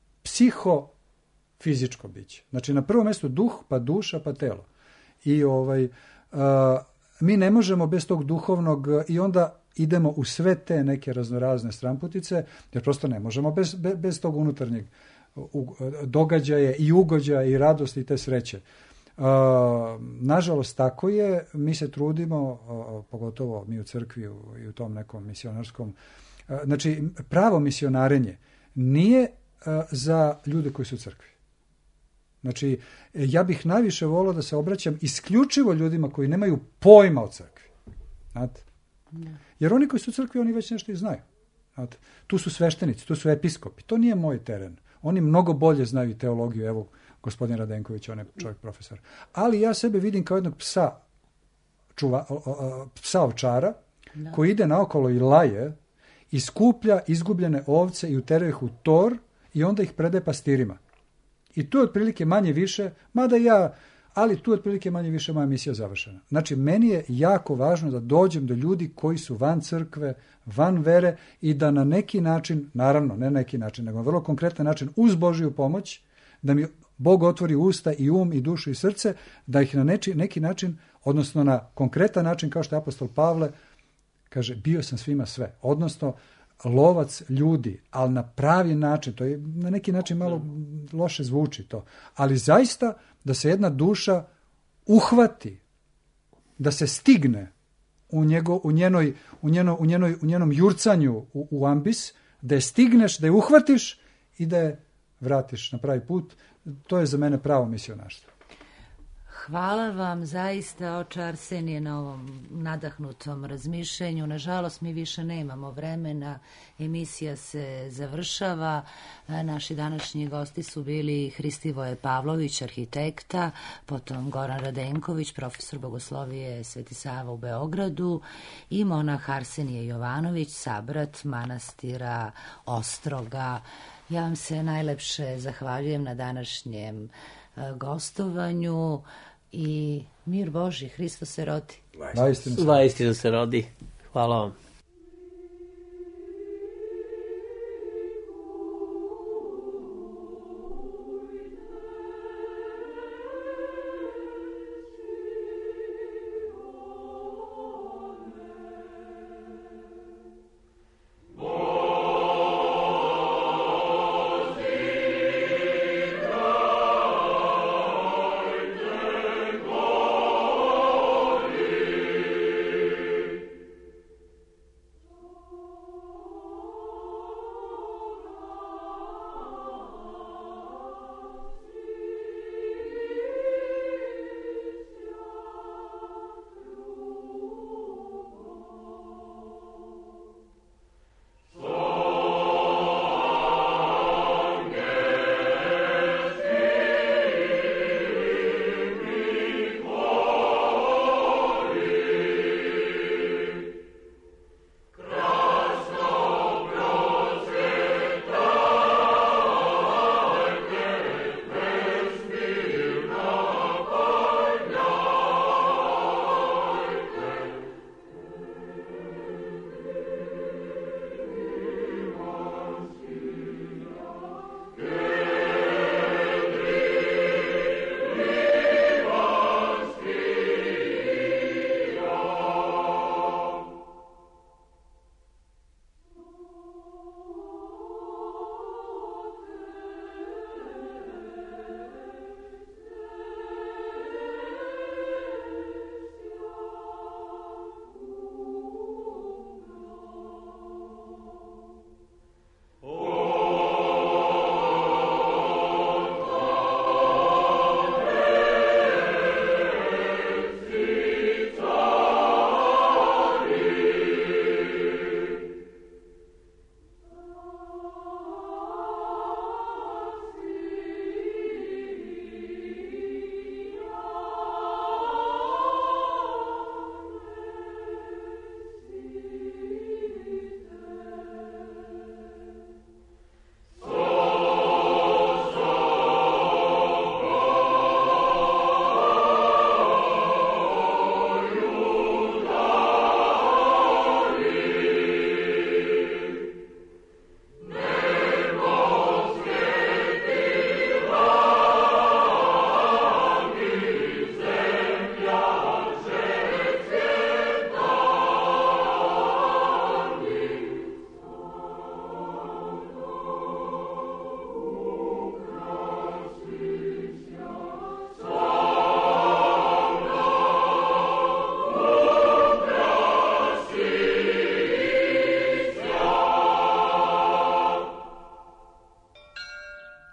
psihofizičko biće. Znači, na prvom mjestu duh, pa duša, pa telo. I ovaj, uh, mi ne možemo bez tog duhovnog i onda idemo u sve te neke raznorazne stramputice, jer prosto ne možemo bez, bez, bez tog unutarnjeg događaja i ugođaja i radosti i te sreće. nažalost, tako je. Mi se trudimo, pogotovo mi u crkvi i u tom nekom misionarskom. Znači, pravo misionarenje nije za ljude koji su u crkvi. Znači, ja bih najviše volio da se obraćam isključivo ljudima koji nemaju pojma o crkvi. Znate? Jer oni koji su u crkvi, oni već nešto i znaju. Znate? Tu su sveštenici, tu su episkopi. To nije moj teren. Oni mnogo bolje znaju teologiju. Evo, gospodin Radenković, on je čovjek profesor. Ali ja sebe vidim kao jednog psa, čuva, psa ovčara, da. Koji ide naokolo i laje i skuplja izgubljene ovce i uteruje ih u tor i onda ih predaje pastirima. I tu je otprilike manje više, mada ja, ali tu je otprilike manje više moja misija završena. Znači, meni je jako važno da dođem do ljudi koji su van crkve, van vere i da na neki način, naravno, ne na neki način, nego na vrlo konkretan način, uz Božiju pomoć, da mi Bog otvori usta i um i dušu i srce, da ih na neči, neki način, odnosno na konkretan način, kao što je apostol Pavle, kaže, bio sam svima sve. Odnosno, lovac ljudi, ali na pravi način, to je na neki način malo loše zvuči to, ali zaista da se jedna duša uhvati, da se stigne u, njego, u, njenoj, u, njeno, u, njenoj, u njenom jurcanju u, u ambis, da je stigneš, da je uhvatiš i da je vratiš na pravi put. To je za mene pravo misionarstvo. Hvala vam zaista, oče Arsenije, na ovom nadahnutom razmišljenju. Nažalost, mi više nemamo vremena, emisija se završava. Naši današnji gosti su bili Hristivoje Pavlović, arhitekta, potom Goran Radenković, profesor bogoslovije Sveti Sava u Beogradu i monah Arsenije Jovanović, sabrat manastira Ostroga. Ja vam se najlepše zahvaljujem na današnjem gostovanju i mir Boži, Hristos se rodi. Vaistinu se rodi. Hvala vam.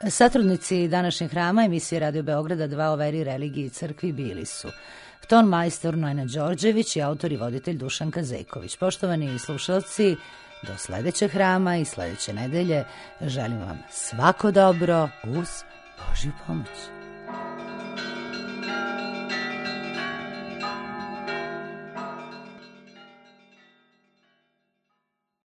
Satrudnici današnjeg hrama emisije Radio Beograda dva o veri, religiji i crkvi bili su ton majstor Nojna Đorđević i autor i voditelj Dušan Kazeković. Poštovani slušalci, do sledećeg hrama i sledeće nedelje želim vam svako dobro uz Božju pomoć.